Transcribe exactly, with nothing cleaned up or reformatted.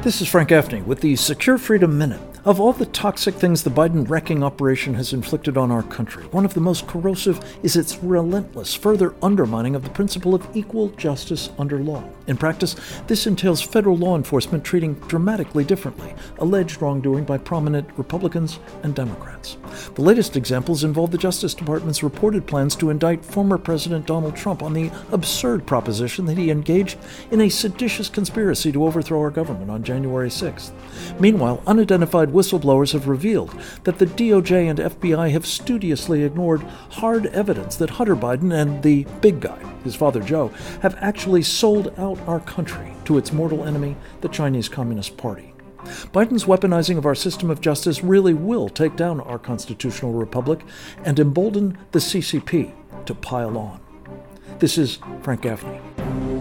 This is Frank Gaffney with the Secure Freedom Minute. Of all the toxic things the Biden wrecking operation has inflicted on our country, one of the most corrosive is its relentless further undermining of the principle of equal justice under law. In practice, this entails federal law enforcement treating dramatically differently alleged wrongdoing by prominent Republicans and Democrats. The latest examples involve the Justice Department's reported plans to indict former President Donald Trump on the absurd proposition that he engaged in a seditious conspiracy to overthrow our government on January sixth. Meanwhile, unidentified whistleblowers have revealed that the D O J and F B I have studiously ignored hard evidence that Hunter Biden and the big guy, his father Joe, have actually sold out our country to its mortal enemy, the Chinese Communist Party. Biden's weaponizing of our system of justice really will take down our constitutional republic and embolden the C C P to pile on. This is Frank Gaffney.